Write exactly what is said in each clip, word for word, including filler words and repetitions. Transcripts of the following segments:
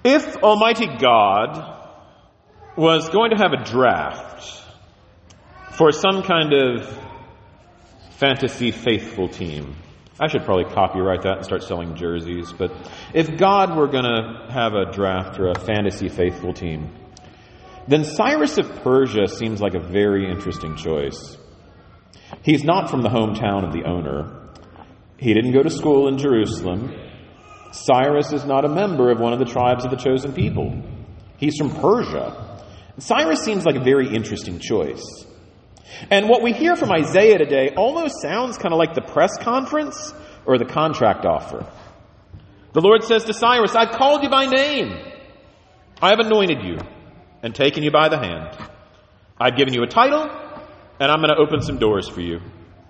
If Almighty God was going to have a draft for some kind of fantasy faithful team, I should probably copyright that and start selling jerseys, but if God were going to have a draft or a fantasy faithful team, then Cyrus of Persia seems like a very interesting choice. He's not from the hometown of the owner. He didn't go to school in Jerusalem. Cyrus is not a member of one of the tribes of the chosen people. He's from Persia. Cyrus seems like a very interesting choice. And what we hear from Isaiah today almost sounds kind of like the press conference or the contract offer. The Lord says to Cyrus, I've called you by name. I have anointed you and taken you by the hand. I've given you a title, and I'm going to open some doors for you.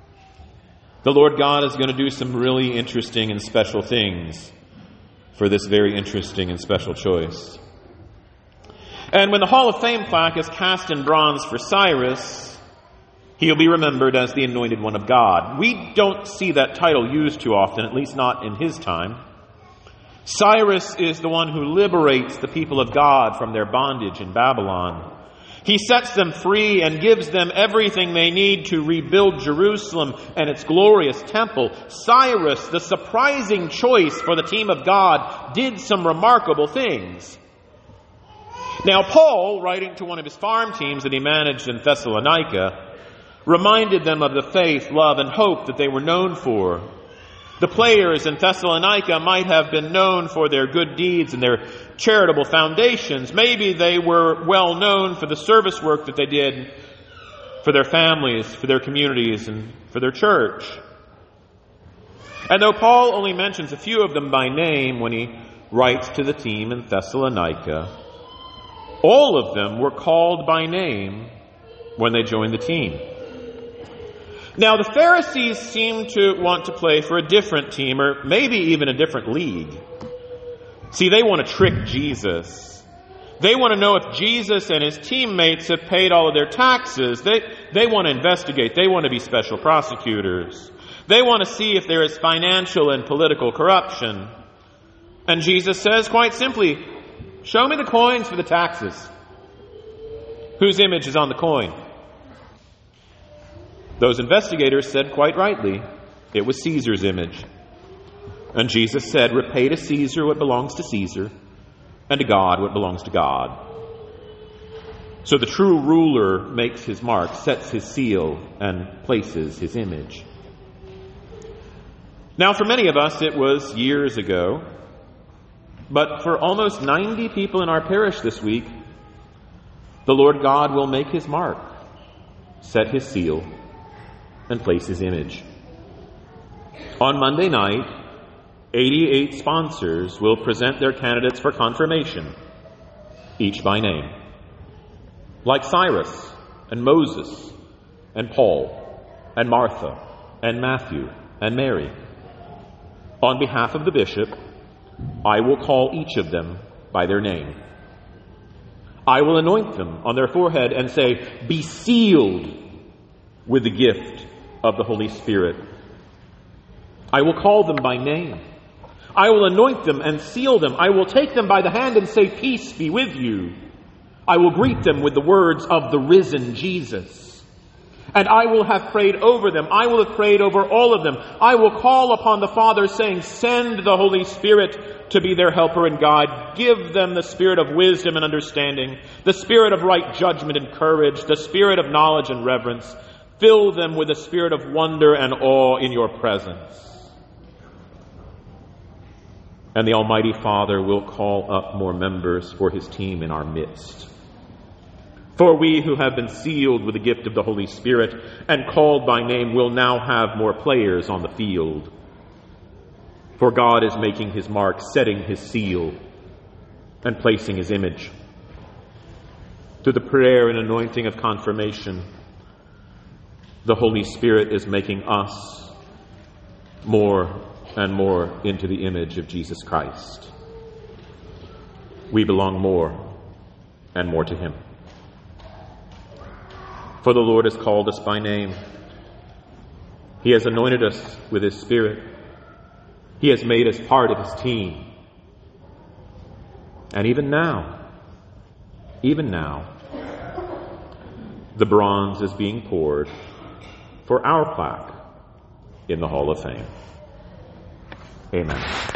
The Lord God is going to do some really interesting and special things for this very interesting and special choice. And when the Hall of Fame plaque is cast in bronze for Cyrus, he'll be remembered as the anointed one of God. We don't see that title used too often, at least not in his time. Cyrus is the one who liberates the people of God from their bondage in Babylon. He sets them free and gives them everything they need to rebuild Jerusalem and its glorious temple. Cyrus, the surprising choice for the team of God, did some remarkable things. Now, Paul, writing to one of his farm teams that he managed in Thessalonica, reminded them of the faith, love, and hope that they were known for. The players in Thessalonica might have been known for their good deeds and their charitable foundations. Maybe they were well known for the service work that they did for their families, for their communities, and for their church. And though Paul only mentions a few of them by name when he writes to the team in Thessalonica, all of them were called by name when they joined the team. Now, the Pharisees seem to want to play for a different team, or maybe even a different league. See, they want to trick Jesus. They want to know if Jesus and his teammates have paid all of their taxes. They, they want to investigate. They want to be special prosecutors. They want to see if there is financial and political corruption. And Jesus says quite simply, show me the coins for the taxes. Whose image is on the coin? Those investigators said quite rightly, it was Caesar's image. And Jesus said, repay to Caesar what belongs to Caesar, and to God what belongs to God. So the true ruler makes his mark, sets his seal, and places his image. Now, for many of us, it was years ago, but for almost ninety people in our parish this week, the Lord God will make his mark, set his seal, and place his image. On Monday night, eighty-eight sponsors will present their candidates for confirmation, each by name. Like Cyrus and Moses and Paul and Martha and Matthew and Mary. On behalf of the bishop, I will call each of them by their name. I will anoint them on their forehead and say, be sealed with the gift of the Holy Spirit. I will call them by name. I will anoint them and seal them. I will take them by the hand and say, peace be with you. I will greet them with the words of the risen Jesus. And I will have prayed over them. I will have prayed over all of them. I will call upon the Father saying, send the Holy Spirit to be their helper and guide. Give them the spirit of wisdom and understanding, the spirit of right judgment and courage, the spirit of knowledge and reverence. Fill them with a spirit of wonder and awe in your presence. And the Almighty Father will call up more members for his team in our midst. For we who have been sealed with the gift of the Holy Spirit and called by name will now have more players on the field. For God is making his mark, setting his seal, and placing his image. Through the prayer and anointing of confirmation, the Holy Spirit is making us more and more into the image of Jesus Christ. We belong more and more to him. For the Lord has called us by name. He has anointed us with his Spirit. He has made us part of his team. And even now, even now, the bronze is being poured for our plaque in the Hall of Fame. Amen.